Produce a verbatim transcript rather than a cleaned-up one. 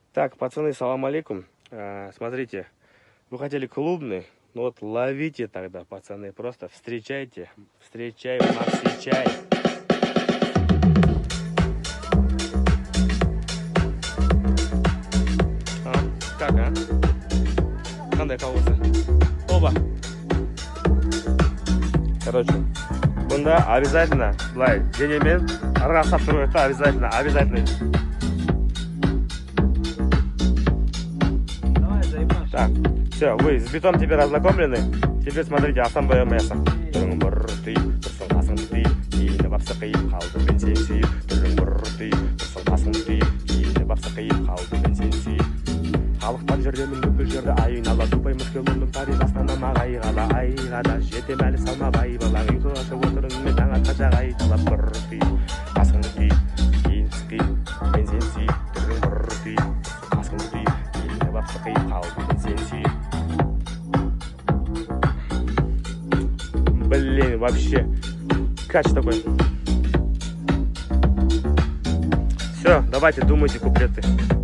Так, пацаны, салам алейкум. А, смотрите, вы хотели клубный, ну вот ловите тогда, пацаны, просто встречайте, встречай, у нас встречай. А, как, а? Кандай калысы? Оба. Короче, бunda обязательно, былай, денемен, арға сап тұру керек, обязательно, обязательно. Так, все, вы с битом теперь ознакомлены. Теперь смотрите, асан боямаясың. Түрің бұрырты, тұрсың қасыңды, кейіні бапсы қиып, қалды мен сен сүйіп. Түрің бұрырты, тұрсың қасыңды, кейіні бапсы қиып, қалды мен сен сүйіп. Халықтан жердемін бүкіл жерді айнала, Дубай, Москва, Лондон, Париж, Астана, айғала, айғада, жетем әлі салма бай балаң. Ұйқы ашып отырың мен таң атқанша айқалап бұрырты, қасыңды, кейін сүйіп, мен сен сүйіп. Түрің бұрырты, қасыңды, кейіні бапсы қиып, қалды мен сен сүйіп. Блин, вообще, кач такой. Все, давайте думайте куплеты.